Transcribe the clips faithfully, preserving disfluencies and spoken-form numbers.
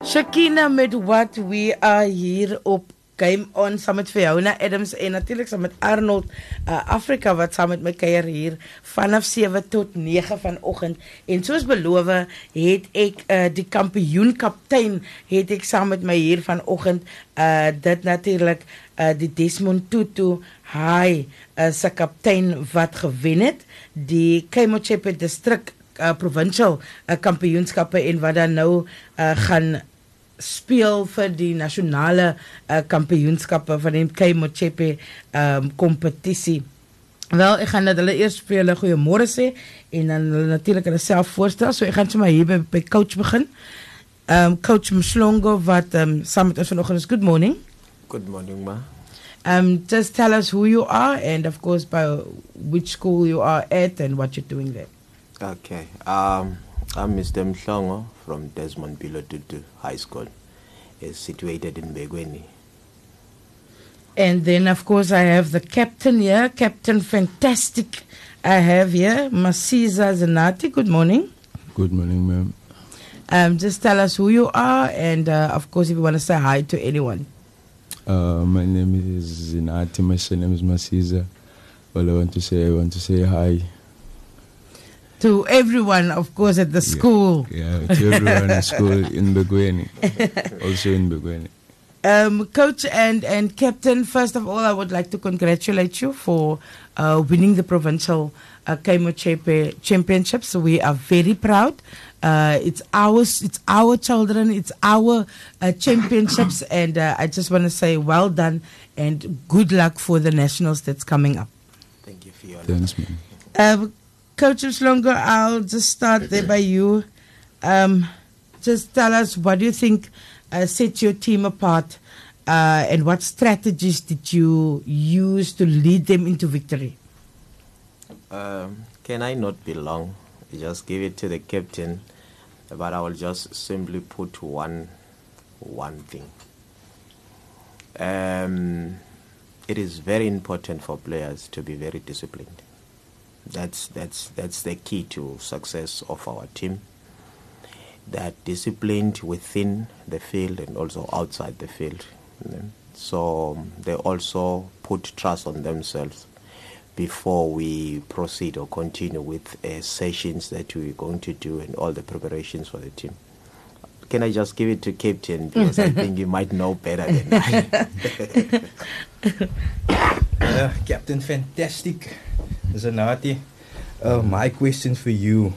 Shakina met What We Are hier op Game On saam met Fiona Adams en natuurlijk saam met Arnold uh, Afrika wat saam met my kuier hier vanaf sewe tot nege vanoggend. En soos beloof het ek uh, die kampioen kaptein het ek saam met my hier vanoggend uh, dit natuurlijk uh, die Desmond Tutu High uh, se kaptein wat gewen het die Keimochepe District uh, provincial uh, kampioenskappe en wat dan nou uh, gaan speel vir die nasionale uh, kampioenskappe van die Keimochepe um, competisie. Wel, ek gaan dat hulle eers vir hulle goeiemôre sê en dan hulle natuurlik hulle self voorstel. So ek gaan sommer hier by, by coach begin. Um, coach Mhlongo wat um, saam met ons vanoggend is. Good morning. Good morning, ma. Um, just tell us who you are and of course by which school you are at and what you're doing there. Okay. Um, I'm Mister Mhlongo from Desmond Bilo Tutu High School. It's situated in Mbekweni. And then, of course, I have the captain here, Captain Fantastic. I have here Masiza Zanati. Good morning. Good morning, ma'am. Um, just tell us who you are and, uh, of course, if you want to say hi to anyone. Uh, my name is Zinati. My surname is Masiza. All I want to say, I want to say hi. To everyone, of course, at the school. Yeah, yeah to everyone at school in Mbekweni. Also in Mbekweni. Um, Coach and, and Captain, first of all, I would like to congratulate you for uh, winning the provincial uh, Keimochepe championships. We are very proud. Uh, it's ours, it's our children, it's our uh, championships, and uh, I just want to say well done and good luck for the nationals that's coming up. Thank you, Fiona. Thanks, man. Uh, Coach Mhlongo, I'll just start there by you. Um, just tell us what do you think uh, set your team apart uh, and what strategies did you use to lead them into victory? Um, can I not be long? Just give it to the captain, but I will just simply put one, one thing. Um, it is very important for players to be very disciplined. That's that's that's the key to success of our team. That disciplined within the field and also outside the field. So they also put trust on themselves before we proceed or continue with uh, sessions that we're going to do and all the preparations for the team. Can I just give it to Captain because I think you might know better than I. uh, Captain Fantastic. Zanati, uh, my question for you,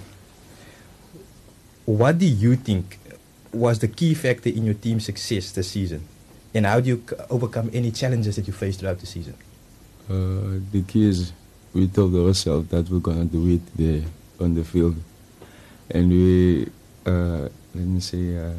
what do you think was the key factor in your team's success this season? And how do you c- overcome any challenges that you faced throughout the season? Uh, the key is we told ourselves that we're going to do it there on the field. And we, uh, let me say, uh,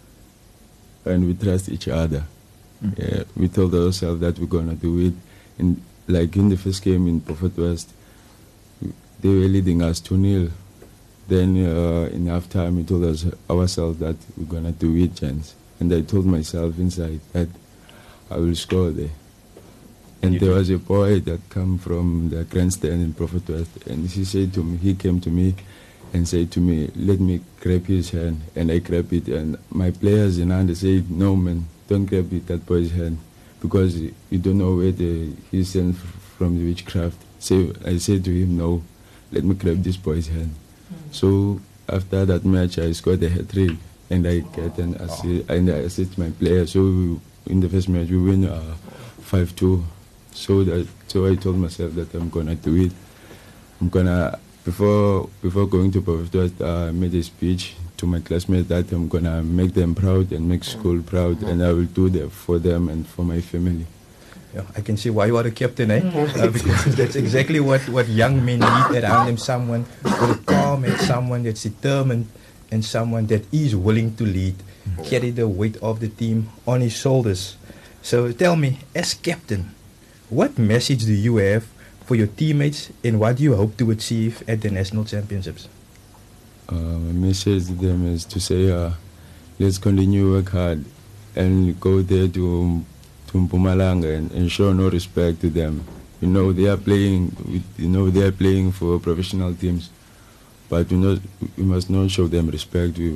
and we trust each other. Mm. Yeah, we told ourselves that we're going to do it. And like in the first game in Prophet West, they were leading us two nil. Then uh, in halftime, we told us ourselves that we're going to do it, chance. And I told myself inside that I will score there. And there was a boy that came from the grandstand in Prophet West, and he said to me, he came to me and said to me, let me grab his hand. And I grabbed it, and my players in hand said, no man, don't grab it, that boy's hand, because you don't know where the, he's sent from the witchcraft. So I said to him, no, let me grab this boy's hand. Mm. So after that match, I scored a hat-trick, and I get an assist, and I assist my player. So we, in the first match, we win uh, five two. So that, so I told myself that I'm gonna do it. I'm gonna before before going to Prophet, uh, I made a speech to my classmates that I'm gonna make them proud and make school proud, mm. and I will do that for them and for my family. Yeah, I can see why you are the captain, eh? Uh, because that's exactly what, what young men need around them. Someone with calm and someone that's determined and someone that is willing to lead, mm-hmm. carry the weight of the team on his shoulders. So tell me, as captain, what message do you have for your teammates and what do you hope to achieve at the national championships? Uh, my message to them is to say, uh, let's continue work hard and go there to to Mpumalanga and, and show no respect to them. You know they are playing. You know they are playing for professional teams, but we not we must not show them respect. We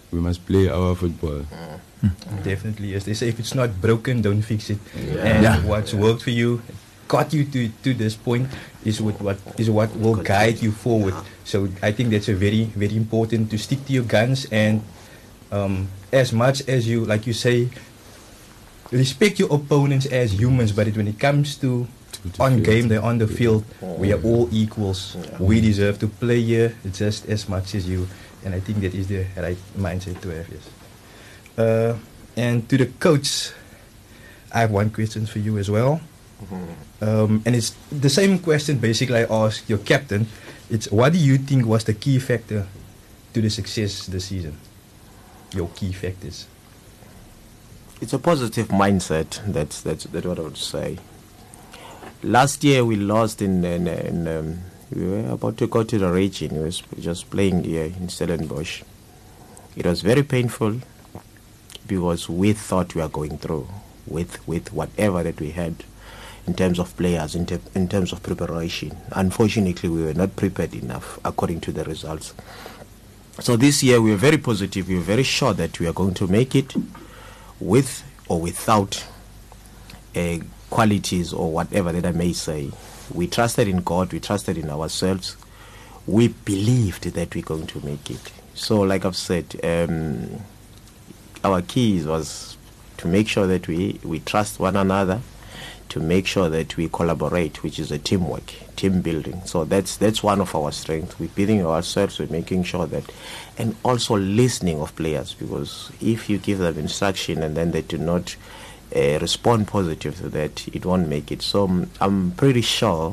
we must play our football. Definitely, as they say, if it's not broken, don't fix it. Yeah. And Yeah. what's worked for you, got you to, to this point, is what, what is what will guide you forward. So I think that's a very very important to stick to your guns, and um, as much as you, like you say, respect your opponents as humans, but it, when it comes to To the on field. game day, on the field, we are all equals. We deserve to play here just as much as you, and I think that is the right mindset to have. Yes. Uh, and to the coach, I have one question for you as well, um, and it's the same question basically I asked your captain. It's what do you think was the key factor to the success this season? Your key factors. It's a positive mindset. That's that's that's what I would say. Last year we lost in, in, in um, we were about to go to the region. We were just playing here in Stellenbosch. It was very painful because we thought we were going through with with whatever that we had in terms of players, in, ter- in terms of preparation. Unfortunately, we were not prepared enough according to the results. So this year we were very positive. We were very sure that we are going to make it with or without uh, qualities or whatever that I may say. We trusted in God. We trusted in ourselves. We believed that we're going to make it. So like I've said, um, our keys was to make sure that we, we trust one another, to make sure that we collaborate, which is a teamwork, team building. So that's that's one of our strengths. We're building ourselves, we're making sure that, and also listening of players, because if you give them instruction and then they do not uh, respond positive to that, it won't make it. So um, I'm pretty sure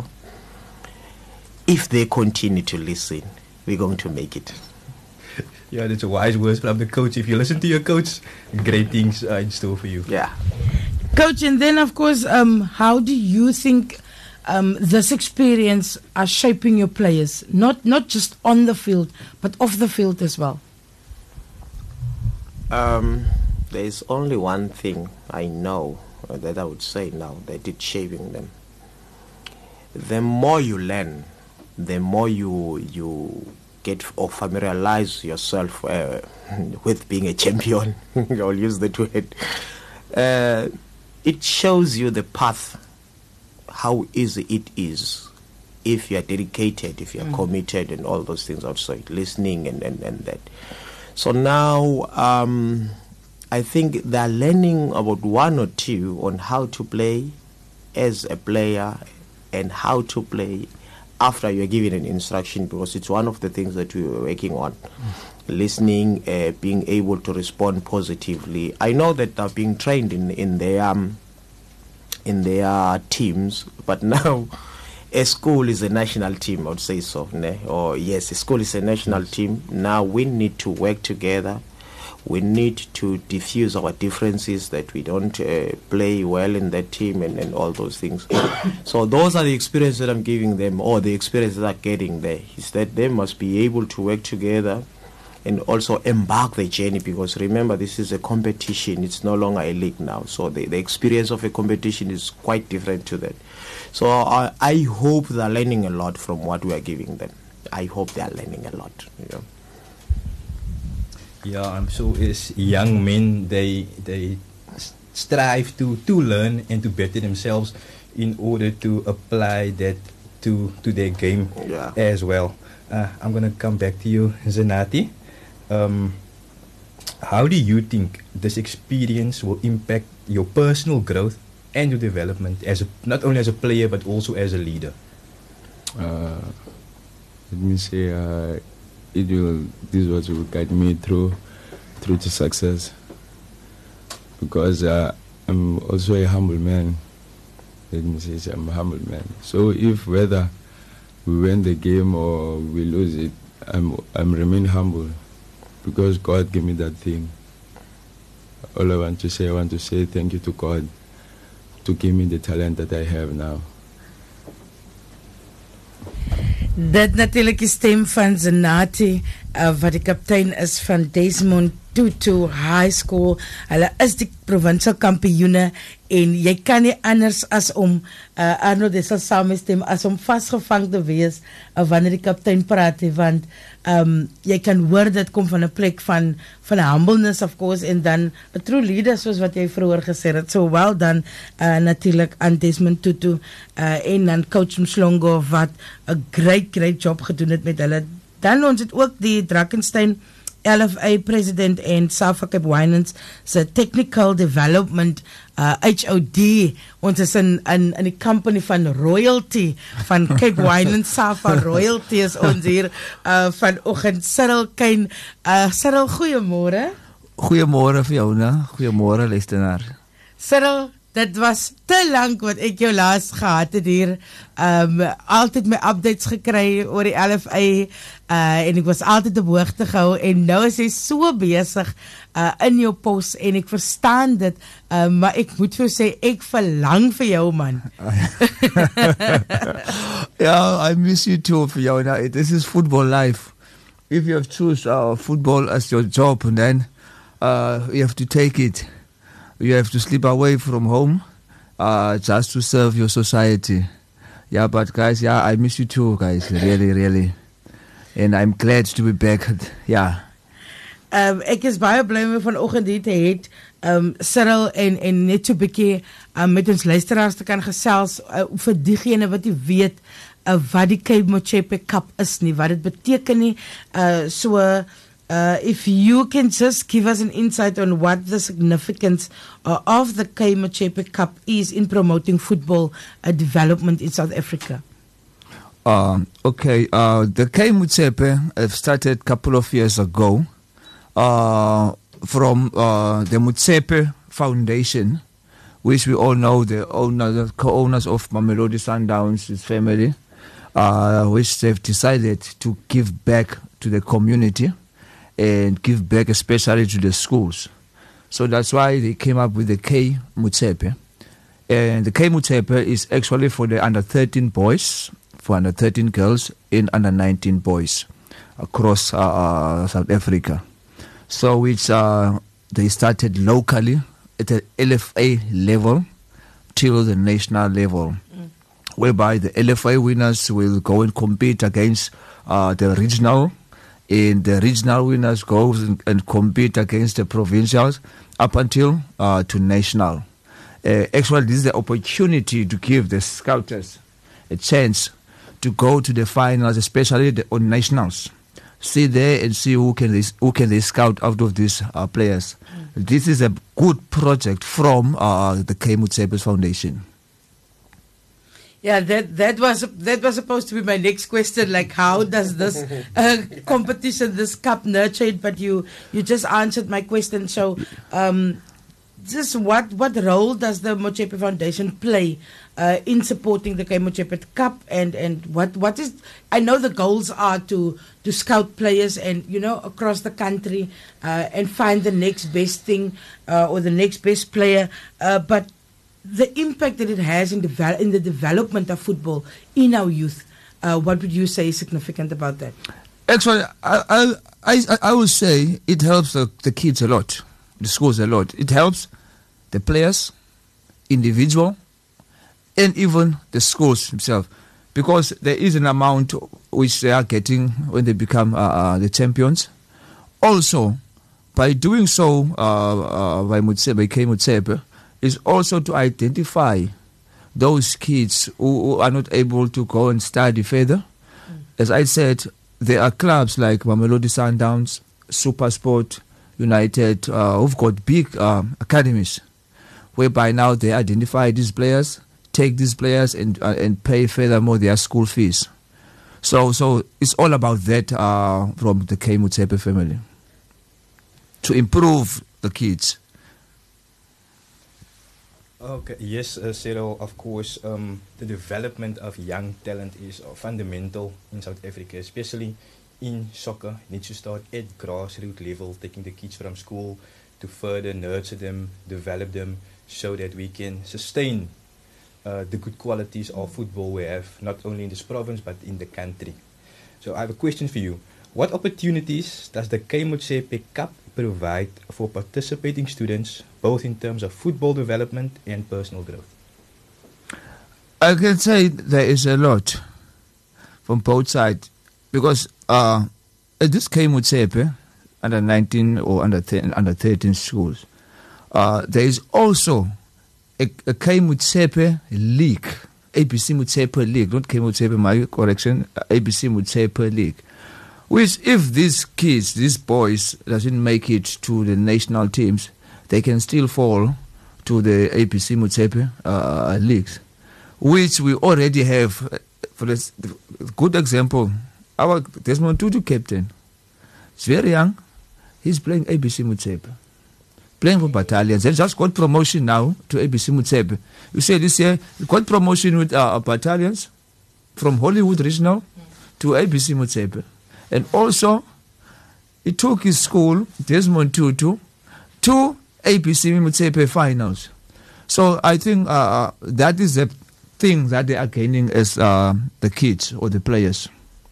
if they continue to listen, we're going to make it. Yeah, that's a wise words from the coach. If you listen to your coach, great things are in store for you. Yeah. Coach, and then of course, um, how do you think um, this experience are shaping your players? Not not just on the field, but off the field as well. Um, there is only one thing I know uh, that I would say now that it's shaping them. The more you learn, the more you you get or familiarize yourself uh, with being a champion. I'll use that word. Uh, it shows you the path, how easy it is if you are dedicated, if you are mm. committed, and all those things outside, listening and, and, and that. So now um, I think they're learning about one or two on how to play as a player and how to play after you're given an instruction, because it's one of the things that we were working on. Mm. Listening, uh, being able to respond positively. I know that they're being trained in, in their um, in their teams, but now a school is a national team, I would say so. Ne? Or yes, a school is a national yes. team. Now we need to work together. We need to diffuse our differences, that we don't uh, play well in that team and, and all those things. So those are the experiences that I'm giving them, or the experiences that I'm getting there, is that they must be able to work together and also embark the journey, because remember, this is a competition. It's no longer a league now. So the, the experience of a competition is quite different to that. So I, I hope they're learning a lot from what we are giving them. I hope they're learning a lot. You know? Yeah, I'm so as young men, they they strive to, to learn and to better themselves in order to apply that to to their game yeah. as well. Uh, I'm gonna come back to you, Zenati. Um, how do you think this experience will impact your personal growth and your development as a, not only as a player but also as a leader? Uh, let me say, uh, it will. This was will guide me through, through to success. Because uh, I'm also a humble man. Let me say, I'm a humble man. So if whether we win the game or we lose it, I'm I'm remain humble, because God gave me that thing. All I want to say, I want to say thank you to God to give me the talent that I have now. Dit natuurlik die stem van Zenati, uh, wat die kaptein is van Desmond Tutu High School. Hulle is die provincial kampioene en jy kan nie anders as om uh, Arnold Dessel saamstem as om vasgevang te wees uh, wanneer die kaptein praat, he, want um, jy kan hoor dit kom van 'n plek van van humbleness of course en dan 'n true leader soos wat jy vroeër gesê het. So well done uh, natuurlik aan Desmond Tutu uh, en dan coach Mslongo wat 'n great great job gedoen het met hulle. Dan ons het ook die Drakensberg L F A president en Safa Cape Winans se technical development uh, H O D. Ons is in, in, in die company van royalty van Cape Winans. Safa royalty is ons hier uh, vanoggend. Cyril Kane. Uh, Cyril, goeiemôre. Goeiemôre vir jou, né? Goeiemôre luisteraar. Cyril, dit was te lank wat ek jou laas gehad het hier. Um, altyd my updates gekry oor die L F A uh, en ek was altyd op hoogte gehou en nou is jy so besig uh, in jou pos en ek verstaan dit, uh, maar ek moet vir jou sê, ek verlang vir jou, man. Yeah, I miss you too, Fiona. This is football life. If you have choose uh, football as your job, then uh, you have to take it. You have to sleep away from home uh, just to serve your society. Yeah, but guys, yeah, I miss you too, guys. Really, really. And I'm glad to be back. Yeah. Um, ek is baie bly om vanoggend hier te hê, um, Cyril en, en net so 'n bietjie um, met ons luisteraars te kan gesels uh, vir diegene wat nie weet uh, wat die Cape Motsepe Cup is nie, wat dit beteken nie. Uh, so Uh, if you can just give us an insight on what the significance uh, of the Cape Motsepe Cup is in promoting football uh, development in South Africa. Uh, okay, uh, the Cape Motsepe uh, started a couple of years ago uh, from uh, the Motsepe Foundation, which we all know the owner, the co-owners of Mamelodi Sundowns, his family, uh, which they've decided to give back to the community and give back especially to the schools. So that's why they came up with the K Motsepe. And the K Motsepe is actually for the under thirteen boys, for under thirteen girls, and under nineteen boys across uh, uh, South Africa. So which uh, they started locally at the L F A level till the national level, mm. whereby the L F A winners will go and compete against uh, the regional, and the regional winners go and, and compete against the provincials up until uh, to national. Uh, actually, this is the opportunity to give the scouters a chance to go to the finals, especially the on nationals. See there and see who can they, who can they scout out of these uh, players. Mm. This is a good project from uh, the K Motsepe Foundation. Yeah, that that was that was supposed to be my next question. Like, how does this uh, competition, this cup, nurture it? But you you just answered my question. So, um, just what what role does the Motsepe Foundation play uh, in supporting the K Motsepe Cup? And and what what is? I know the goals are to to scout players and you know across the country uh, and find the next best thing uh, or the next best player. Uh, but the impact that it has in, devel- in the development of football in our youth, uh, what would you say is significant about that? Actually, I I I, I would say it helps the, the kids a lot, the schools a lot. It helps the players, individual, and even the schools themselves, because there is an amount which they are getting when they become uh, uh, the champions. Also, by doing so, uh, uh, by Motsepe, by K Motsepe, is also to identify those kids who, who are not able to go and study further. Mm. As I said, there are clubs like Mamelodi Sundowns, Supersport, United, uh, who've got big uh, academies, whereby now they identify these players, take these players and uh, and pay furthermore their school fees. So so it's all about that uh, from the K Motsepe family, to improve the kids. Okay, yes, uh, Cyril, of course, um, the development of young talent is uh, fundamental in South Africa, especially in soccer. It needs to start at grassroots level, taking the kids from school to further nurture them, develop them, so that we can sustain uh, the good qualities of football we have, not only in this province, but in the country. So I have a question for you. What opportunities does the K Motsepe Cup provide for participating students, both in terms of football development and personal growth? I can say there is a lot from both sides because uh, at this K Motsepe, under nineteen or under ten, under thirteen schools, uh, there is also a, a K Motsepe League, A B C Motsepe League, not K Motsepe, my correction, A B C Motsepe League, which if these kids, these boys, doesn't make it to the national teams, they can still fall to the A B C Motsepe uh, leagues, which we already have. Uh, for this good example, our Desmond Tutu captain, he's very young, he's playing A B C Motsepe, playing for battalions. They just got promotion now to A B C Motsepe. You see this year, he got promotion with uh, battalions from Hollywood Regional to A B C Motsepe. And also, he took his school, Desmond Tutu, to A B C Motsepe finals. So I think uh, that is the thing that they are gaining as uh, the kids or the players.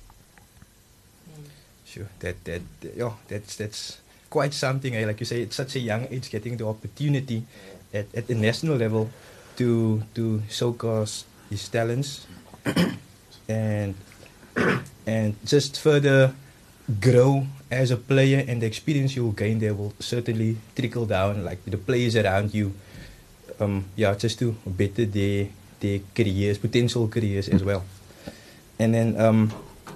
Sure, that that yeah, that's that's quite something. Eh? Like you say, it's such a young age, getting the opportunity at, at the national level to to showcase his talents and and just further grow as a player, and the experience you'll gain there will certainly trickle down, like the players around you. Um, yeah, just to better their their careers, potential careers as well. And then um,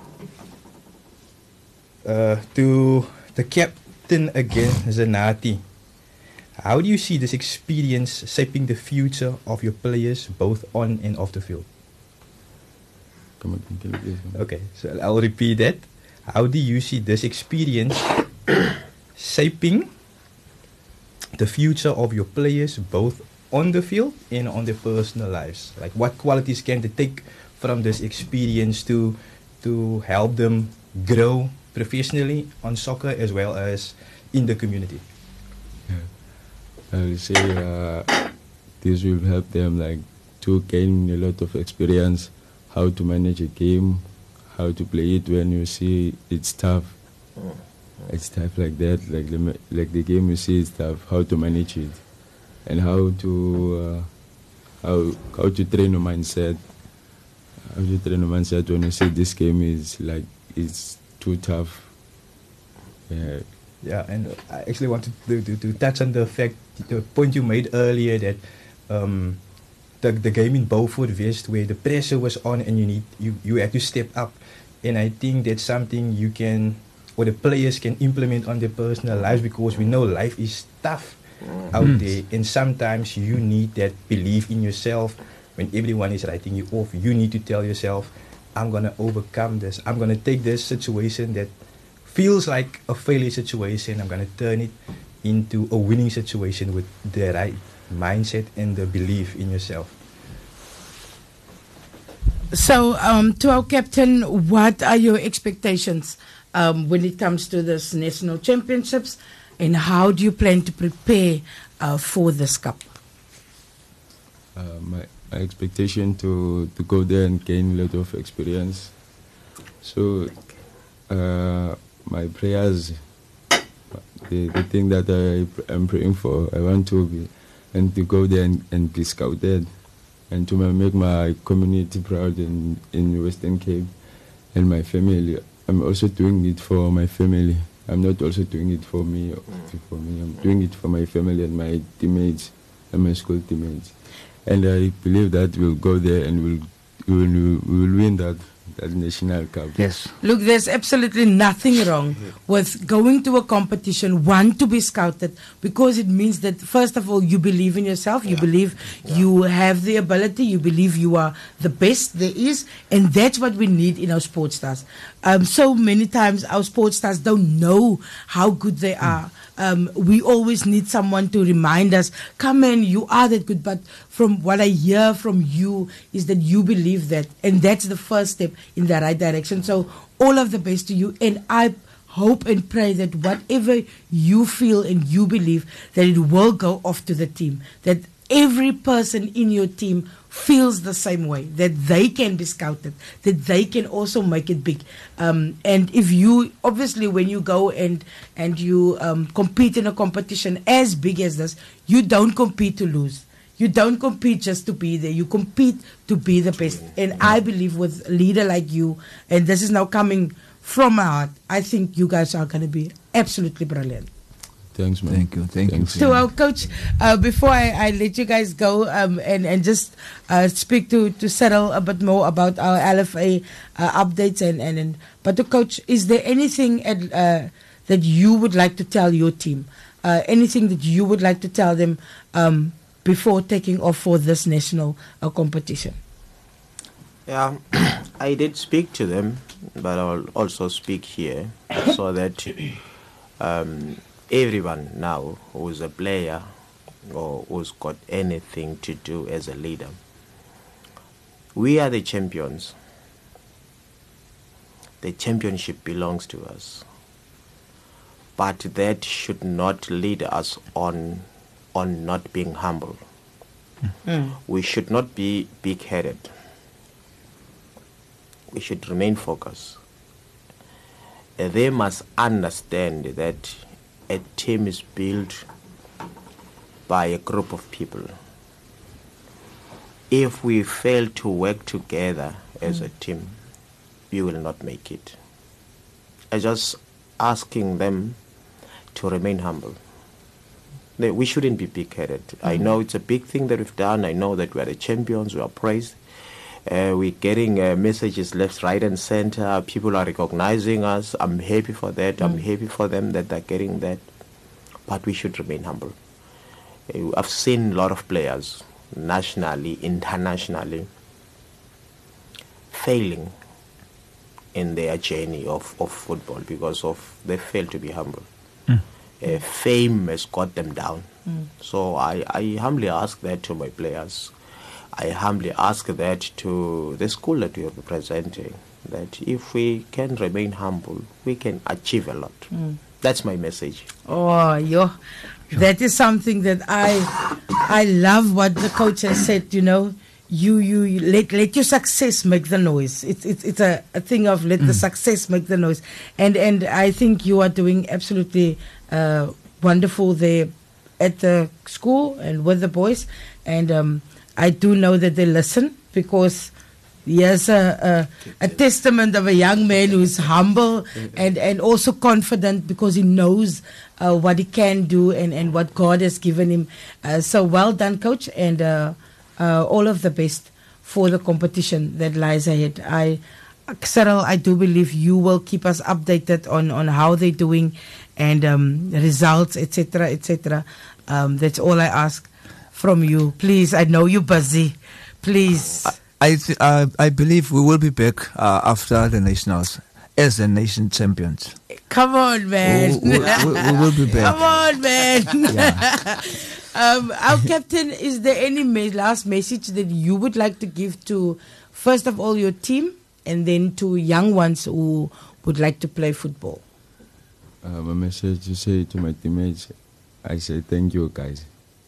uh, to the captain again, Zanati. How do you see this experience shaping the future of your players, both on and off the field? Come on, can you please? Okay, so I'll repeat that. How do you see this experience shaping the future of your players, both on the field and on their personal lives? Like, what qualities can they take from this experience to to help them grow professionally on soccer as well as in the community? Yeah. I will say uh, this will help them like to gain a lot of experience, how to manage a game, how to play it when you see it's tough. It's tough like that, like the like the game you see is tough, how to manage it, and how to uh, how how to train your mindset. How to train your mindset when you see this game is like it's too tough. Yeah. Yeah, and I actually wanted to, to, to touch on the fact, the point you made earlier that um, the the game in Beaufort West, where the pressure was on and you need you, you had to step up, and I think that's something you can, or the players can implement on their personal lives, because we know life is tough out mm. there, and sometimes you need that belief in yourself. When everyone is writing you off, you need to tell yourself, I'm gonna overcome this. I'm gonna take this situation that feels like a failure situation, I'm gonna turn it into a winning situation with the right mindset and the belief in yourself. So, um, to our captain, what are your expectations um, when it comes to this national championships, and how do you plan to prepare uh, for this cup? Uh, my, my expectation to, to go there and gain a lot of experience. So, uh, my prayers, the, the thing that I am praying for, I want to be, and to go there and, and be scouted, and to make my community proud in, in Western Cape and my family. I'm also doing it for my family. I'm not also doing it for me. For me, I'm doing it for my family and my teammates and my school teammates. And I believe that we'll go there and we'll we'll, we'll win that. That national cup. Yes. Look, there's absolutely nothing wrong with going to a competition, one, to be scouted, because it means that, first of all, you believe in yourself, you yeah. believe yeah. you have the ability, you believe you are the best there is, and that's what we need in our sports stars. Um, so many times our sports stars don't know how good they are. Um, we always need someone to remind us, come in, you are that good. But from what I hear from you is that you believe that. And that's the first step in the right direction. So all of the best to you. And I hope and pray that whatever you feel and you believe, that it will go off to the team. That every person in your team feels the same way, that they can be scouted, that they can also make it big. Um, and if you, obviously, when you go and and you um, compete in a competition as big as this, you don't compete to lose. You don't compete just to be there. You compete to be the best. And I believe with a leader like you, and this is now coming from my heart, I think you guys are going to be absolutely brilliant. Thanks, man. Thank you. Thank Thanks. you. So, our coach, uh, before I, I let you guys go um, and, and just uh, speak to, to Cyril a bit more about our L F A uh, updates, and, and, and but to coach, is there anything at, uh, that you would like to tell your team? Uh, anything that you would like to tell them um, before taking off for this national uh, competition? Yeah, I did speak to them, but I'll also speak here so that um, everyone now who's a player or who's got anything to do as a leader, we are the champions. The championship belongs to us. But that should not lead us on on not being humble. Mm. We should not be big-headed. We should remain focused. Uh, they must understand that a team is built by a group of people. If we fail to work together as mm. a team, we will not make it. I'm just asking them to remain humble. They, we shouldn't be big-headed. Mm. I know it's a big thing that we've done. I know that we are the champions. We are praised. Uh, we're getting uh, messages left, right, and center. People are recognizing us. I'm happy for that. Mm. I'm happy for them that they're getting that. But we should remain humble. Uh, I've seen a lot of players, nationally, internationally, failing in their journey of, of football because of they fail to be humble. Mm. Uh, fame has got them down. Mm. So I, I humbly ask that to my players. I humbly ask that to the school that we are representing, that if we can remain humble, we can achieve a lot. Mm. That's my message. Oh, yo, that is something that I I love what the coach has said, you know. You, you, you let let your success make the noise. It's it's it's a, a thing of let mm. the success make the noise. And and I think you are doing absolutely uh, wonderful there at the school and with the boys. And um, I do know that they listen, because here's a, a, a testament of a young man who's humble and, and also confident, because he knows uh, what he can do and, and what God has given him. Uh, so well done, Coach, and uh, uh, all of the best for the competition that lies ahead. I, Cyril, I do believe you will keep us updated on, on how they're doing and um, results, et cetera, et cetera. Um, that's all I ask from you. Please, I know you're busy. Please. I th- uh, I believe we will be back uh, after the nationals as the nation champions. Come on, man. We, we, we, we will be back. Come on, man. Yeah. um, our captain, is there any me- last message that you would like to give to, first of all, your team, and then to young ones who would like to play football? Uh, my message to say to my teammates, I say thank you, guys.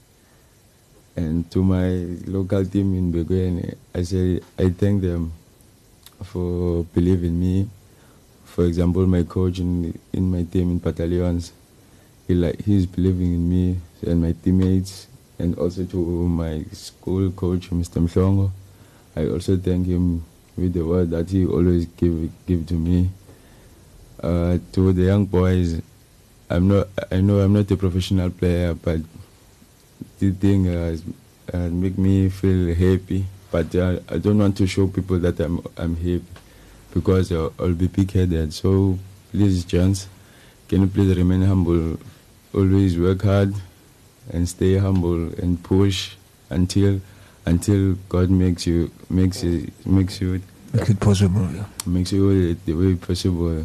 And to my local team in Begwene, I say I thank them for believing in me. For example, my coach in in my team in Battalions, he like he's believing in me and my teammates, and also to my school coach, Mister Mhlongo. I also thank him with the word that he always give give to me. Uh, to the young boys, I'm not. I know I'm not a professional player, but the thing uh, uh, make me feel happy. But uh, I don't want to show people that I'm I'm happy, because I'll, I'll be big-headed. So please, Chance, can you please remain humble? Always work hard and stay humble and push until until God makes you makes it makes you make it possible. Yeah. Makes you the way possible.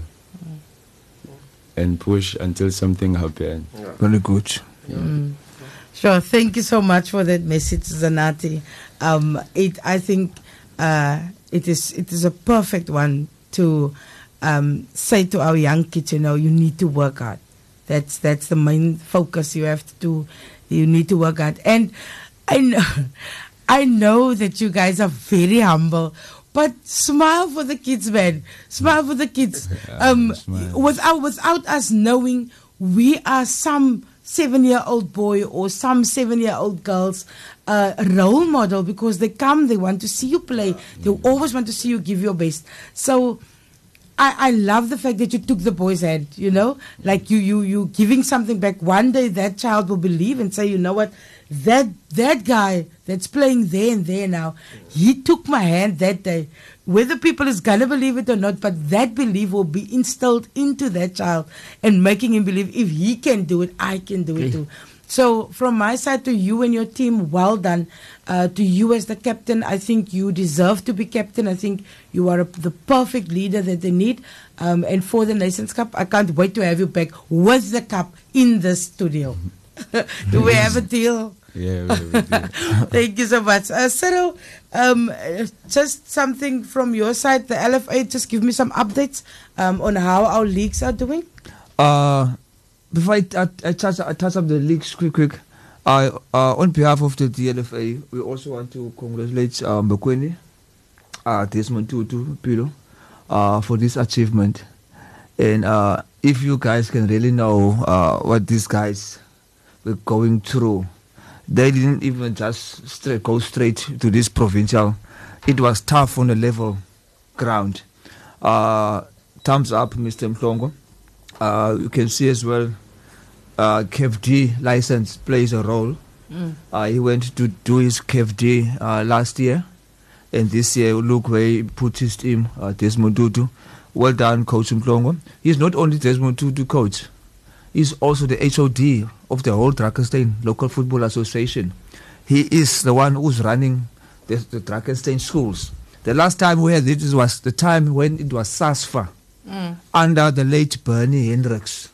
And push until something happens. Yeah. Very good. Yeah. Mm. Sure. Thank you so much for that message, Zanati. Um, it, I think uh, it is it is a perfect one to um, say to our young kids, you know, you need to work hard. That's that's the main focus you have to do. You need to work hard. And I know, I know that you guys are very humble, but smile for the kids, man. Smile for the kids. Um, without without us knowing, we are some seven-year-old boy or some seven-year-old girls uh, a role model, because they come, they want to see you play. They always want to see you give your best. So I, I love the fact that you took the boy's hand, you know, like you, you, you giving something back. One day that child will believe and say, you know what, that, that guy that's playing there and there now, he took my hand that day. Whether people is going to believe it or not, but that belief will be instilled into that child and making him believe, if he can do it, I can do it too. So from my side to you and your team, well done. Uh, to you as the captain, I think you deserve to be captain. I think you are a, the perfect leader that they need. Um, and for the Nations Cup, I can't wait to have you back with the cup in the studio. Do we have a deal? Yeah, we have a deal. Thank you so much. Uh, Cyril, um, just something from your side, the L F A, just give me some updates um, on how our leagues are doing. Uh, before I, I, I, touch, I touch up the leagues quick, quick, uh, uh, on behalf of the D L F A, we also want to congratulate um, Mbokweni, uh, Desmond Tutu, Pilo, uh, for this achievement. And uh, if you guys can really know uh, what these guys were going through, they didn't even just straight, go straight to this provincial. It was tough on the level ground. Uh, thumbs up, Mister Mhlongo. Uh, you can see as well, uh, K F D license plays a role. Mm. Uh, he went to do his K F D uh, last year, and this year, look where he put his team, uh, Desmond Tutu. Well done, Coach Mhlongo. He's not only Desmond Tutu coach, he's also the H O D of the whole Drakenstein Local Football Association. He is the one who's running the, the Drakenstein schools. The last time we had it was the time when it was SASFA mm. under the late Bernie Hendricks.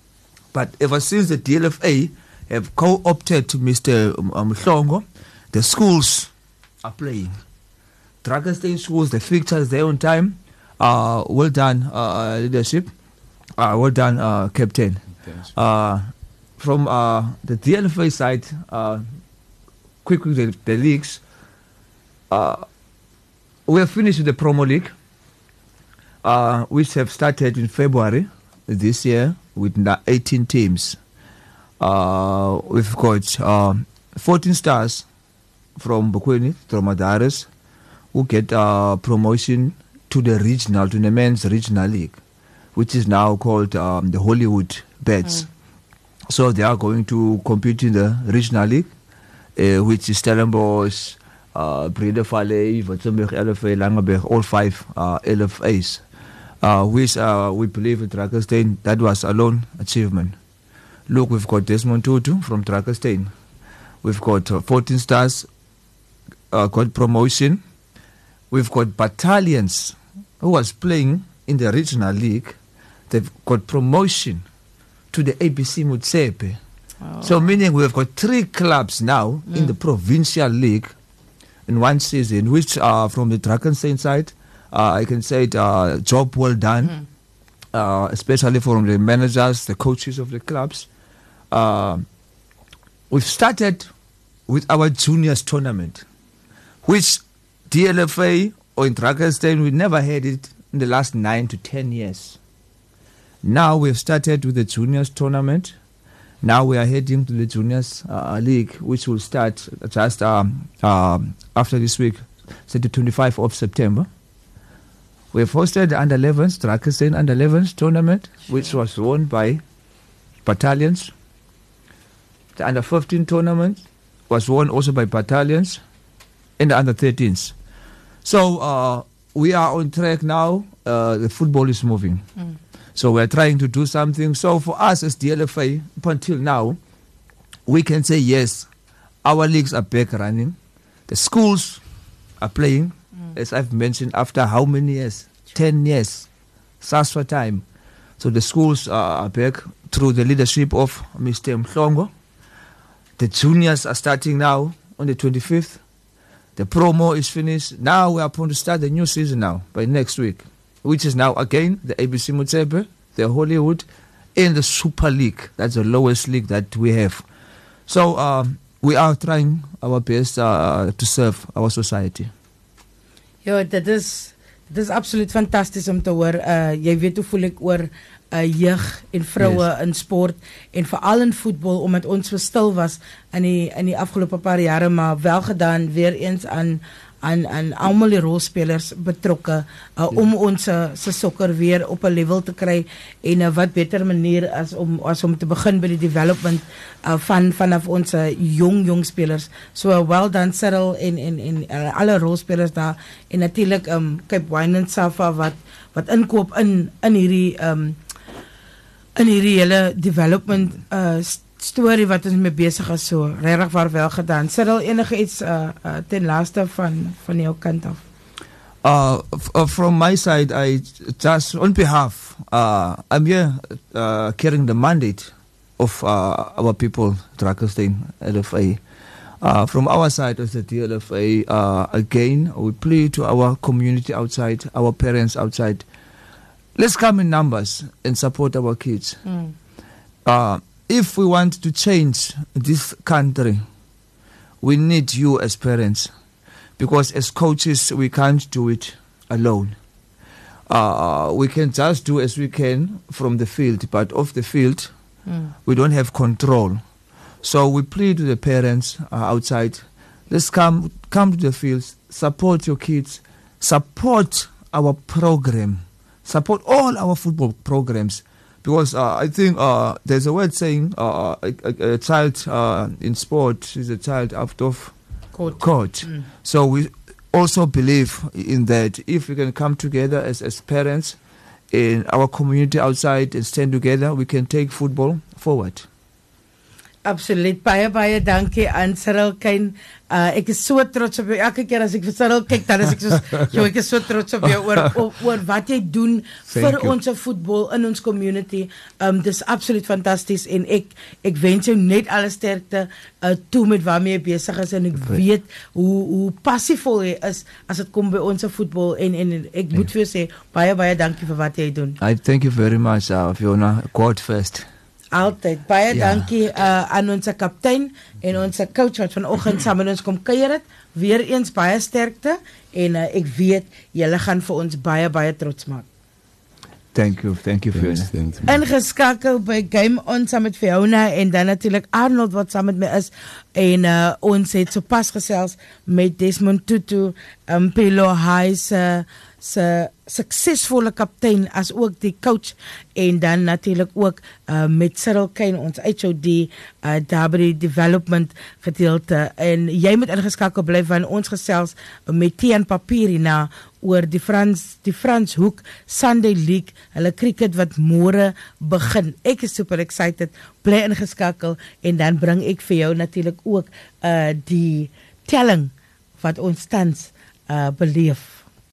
But ever since the D L F A have co-opted to Mister Mhlongo, the schools are playing. Drakenstein schools, the fixtures there on time. Uh, well done, uh, leadership. Uh, well done, uh, captain. Uh, from uh, the D L F A side, uh, quickly the, the leagues. Uh, we have finished with the promo league, uh, which have started in February this year with eighteen teams. Uh, we've got uh, fourteen stars from Mbokweni, Dromadaris, who get uh, promotion to the regional, to the men's regional league, which is now called um, the Hollywood Bets. Mm. So they are going to compete in the regional league, uh, which is Stellenbosch, uh, Breda Valley, Waterberg L F A, Langeberg, all five uh, L F As, uh, which uh, we believe in Drakenstein, that was a lone achievement. Look, we've got Desmond Tutu from Drakenstein. We've got uh, fourteen stars, uh, got promotion. We've got battalions who was playing in the regional league. They've got promotion to the A B C Motsepe. Oh. So meaning we've got three clubs now mm. in the provincial league in one season, which are from the Drakenstein side. Uh, I can say it, uh, job well done, mm. uh, especially from the managers, the coaches of the clubs. Uh, we've started with our juniors tournament, which D L F A or in Drakenstein, we never had it in the last nine to ten years. Now we've started with the juniors tournament. Now we are heading to the juniors uh, league, which will start just um, um, after this week, so the twenty-fifth of September. We've hosted the under elevens, Drakenstein under elevens tournament, sure. which was won by battalions. The under fifteen tournament was won also by battalions, and the under thirteens. So uh, we are on track now. Uh, the football is moving. Mm. So we're trying to do something. So for us as D L F A, up until now, we can say yes, our leagues are back running. The schools are playing, mm. as I've mentioned, after how many years? Sure. Ten years. SASFA time. So the schools are back through the leadership of Mister Mhlongo. The juniors are starting now on the twenty-fifth. The promo is finished. Now we are going to start the new season now, by next week, which is now again the A B C Motsepe, the Hollywood, and the Super League. That's the lowest league that we have. So um, we are trying our best uh, to serve our society. Ja, dit is dit is absoluut fantasties om te hoor. Uh, jy weet hoe voel ek oor uh, jeug en vroue yes. in sport en veral in voetbal, omdat ons so stil was in die in die afgelope paar jare, maar wel gedaan weer eens aan aan aan almal die rolspelers betrokke uh, ja. om ons se sokker weer op 'n level te kry, en 'n uh, wat beter manier as om as om te begin by die development uh, van vanaf ons jong jong spelers. So uh, well done Cyril en en en uh, alle rolspelers daar, en natuurlik um Cape Wine en Safa wat wat inkoop in in hierdie um in hierdie hele development uh, storie wat ons mee besig is. So regtig waar wel gedaan. Cyril, enige iets uh, uh, ten laaste van van jou kant af? Uh, f- uh, from my side, I just on behalf, uh, I'm here uh, carrying the mandate of uh, our people, Drakenstein L F A. Uh, from our side as the D L F A, uh, again, we plead to our community outside, our parents outside. Let's come in numbers and support our kids. Mm. Uh, if we want to change this country, we need you as parents, because as coaches, we can't do it alone. Uh, we can just do as we can from the field, but off the field, mm. we don't have control. So we plead to the parents uh, outside, let's come come to the fields, support your kids, support our program, support all our football programs. Because uh, I think uh, there's a word saying uh, a, a, a child uh, in sport is a child out of court. court. Mm. So we also believe in that if we can come together as, as parents in our community outside and stand together, we can take football forward. Absoluut. Baie, baie dankie aan Cyril Kane. Uh, ek is so trots op jou. Elke keer as ek vir Cyril kyk, dan is ek soos, jo, ek is so trots op jou oor, oor, oor wat jy doen vir ons voetbal in ons community. Um, dis absoluut fantasties, en ek, ek wens jou net alle sterkte uh, toe met waarmee jy besig is, en ek weet hoe, hoe passievol jy is as het kom by ons voetbal, en, en ek moet vir jou sê, baie, baie dankie vir wat jy doen. I thank you very much, uh, Fiona. God first. Altyd. Baie ja. dankie uh, aan ons kaptein en ons coach wat vanoggend saam met ons kom kuier het. Weer eens baie sterkte, en uh, ek weet julle gaan vir ons baie baie trots maak. Thank you, thank you Fiona. Ingeskakel by Game On saam met Fiona, en dan natuurlik Arnold wat saam met my is, en uh, ons het sopas gesels met Desmond Tutu, um, Pelo High se se suksesvolle kaptein as ook die coach, en dan natuurlik ook uh, met Cyril Kane, ons H O D uh, daar by die development gedeelte, en jy moet ingeskakel bly van ons gesels met Tian Papier na oor die Frans die Frans Hoek Sunday League, hulle cricket wat môre begin. Ek is super excited, bly ingeskakel, en dan bring ek vir jou natuurlik ook uh, die telling wat ons tans uh, beleef.